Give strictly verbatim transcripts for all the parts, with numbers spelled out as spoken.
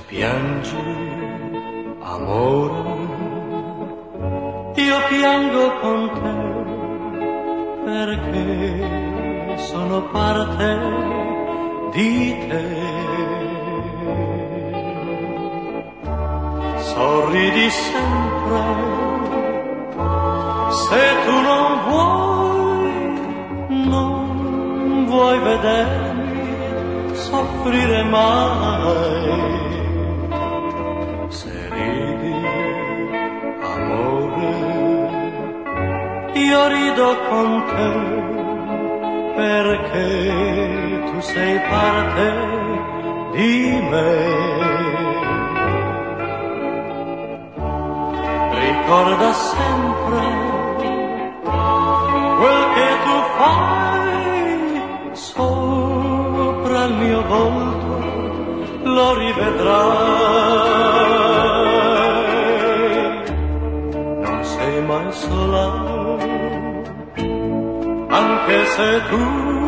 piangi, amore, io piango con te, perché sono parte di te. Sorridi sempre, se tu non vuoi, non vuoi vedermi soffrire mai. Se ridi, amore, io rido con te, perché tu sei parte di me. Ricorda sempre quel che tu fai sopra il mio volto, lo rivedrai. Non sei mai sola, anche se tu,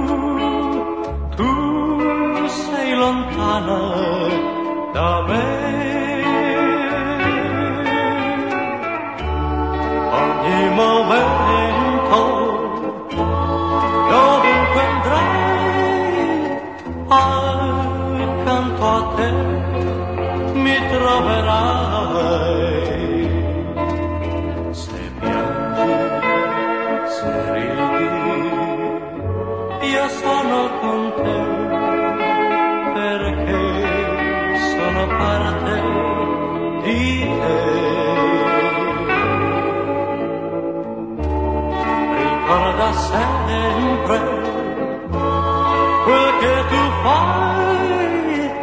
tu sei lontana da me. Ogni momento, dovunque andrai, accanto a te mi troverai. Se piangi, se ridi, io sono con te, perché sono parte di te. Ricorda sempre quel che tu fai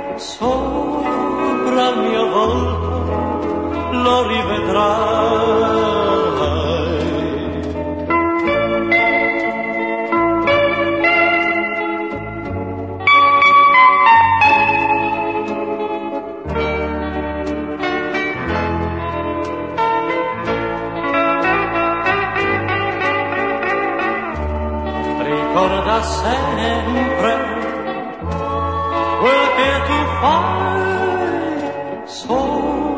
sopra il mio volto, lo rivedrai. Ricorda sempre quel che tu fai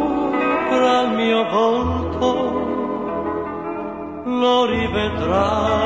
sopra il mio volto, lo rivedrai.